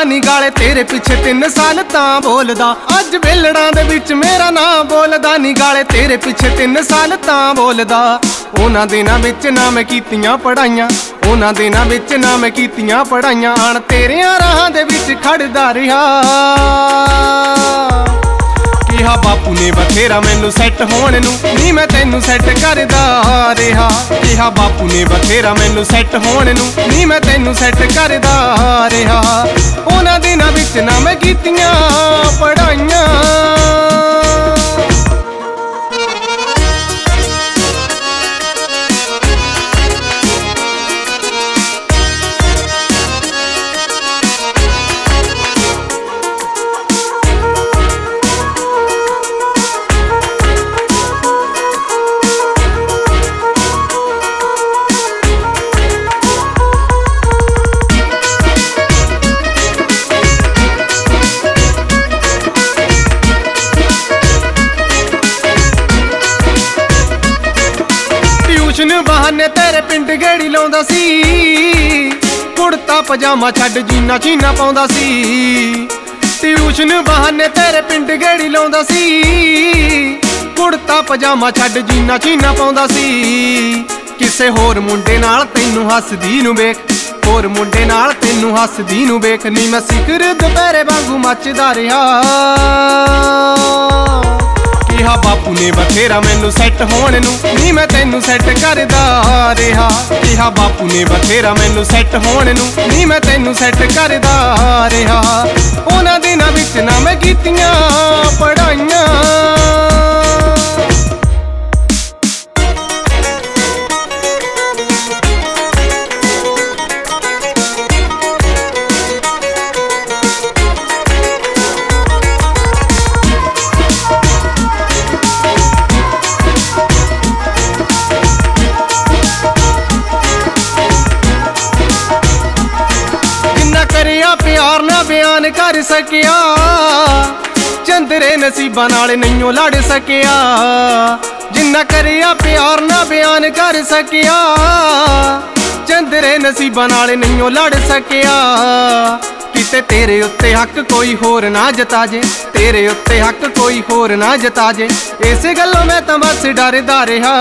ਨੀ ਗਾਲੇ तेरे पिछे 3 साल तां बोलदा। अज बेलड़ां दे विच मेरा नां बोलदा नी गाले तेरे पिछे 3 साल तां बोलदा। उन्हां दिनां विच ना मैं कीतियां पढ़ाइयां, उन्हां दिनां विच ना मैं कीतियां पढ़ाइयां। आण तेरियां राहां दे विच खड़दा रिहा। किहा बापू ने बथेरा मैनू सैट होण नूं, नी मैं तैनू सैट करदा रिहा। किहा बापू ने बथेरा मैनू सैट होण नूं, नी मैं तैनू सैट करदा रिहा। उन्हां दिनां विच ना मैं कीतियां पढ़ाइयां। बहाने तेरे पिंड गेड़ी लाउंदा सी, कुड़ता पजामा छड्ड जीना चीना पाउंदा सी। ट्यूशन बहाने तेरे पिंड गेड़ी लाउंदा सी, कुड़ता पजामा छड्ड जीना चीना पाउंदा सी। किसे होर मुंडे नाल तैनू हसदी नूं वेख, होर मुंडे नाल तैनू हसदी नूं वेख। नी मैं सिखर दुपहरे वांगू मचदा रिहा। किहा बापू ने बथेरा मैनू सैट होण नूं, नी मैं तैनू सैट करदा रिहा। किहा बापू ने बथेरा मैनू सैट होण नूं, नी मैं तैनू सैट करदा रिहा। उन्हां दिनां विच ना मैं कीतियां पढ़ाइयां। प्यार ना बयान कर सकिया, चंदरे नसीबां नाल नहियों लड़ सकिया। जिन्ना करिया प्यार ना बयान कर सकिया, चंदरे नसीबां नाल नहियों लड़ सकिया। किते तेरे उत्ते हक कोई होर ना जता जे, तेरे उत्ते हक कोई होर ना जता जे। इस गल्लों मैं तां बस डरदा रिहा।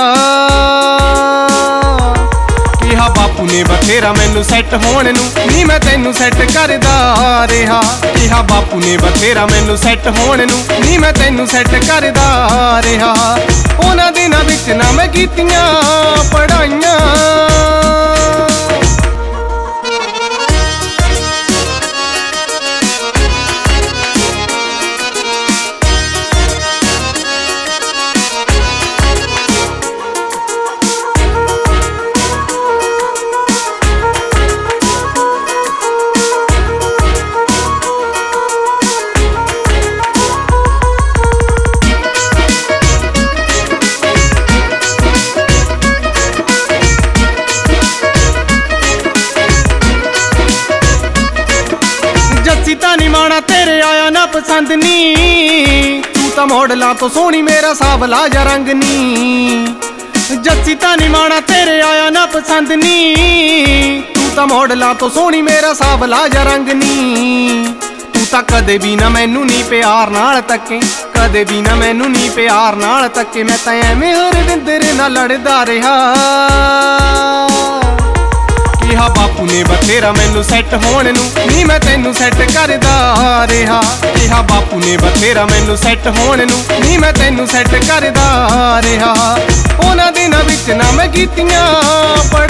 किहा बापू ने बथेरा मैनू सैट होण नूं, नी मैं तैनू सैट करदा रिहा। किहा बापू ने बथेरा मैनू सैट होण नूं, नी मैं तैनू सैट करदा रिहा। उन्हां दिनां विच ना मैं कीतियां पढ़ाइयां। नी माना तेरे आया ना पसंद नी, तू तां मॉडलां तो सोहनी मेरा सावला जा रंग नी। जस्सी तां नी माना तेरे आया ना पसंद नी, तू तां मॉडलां तो सोहनी मेरा सावला जा रंग नी। तू तां कदे भी ना मैनू नी प्यार नाल तके, कदे भी ना मैनू नी प्यार नाल तके। मैं तां एवें हरविंदर नाल लड़दा रिहा। किहा बापू ने बथेरा मैनू सैट होण नूं, नी मैं तैनू सैट करदा रिहा। किहा बापू ने बथेरा मैनू सैट होण नूं, नी मैं तैनू सैट करदा रिहा। उन्हां दिनां विच ना मैं कीतियां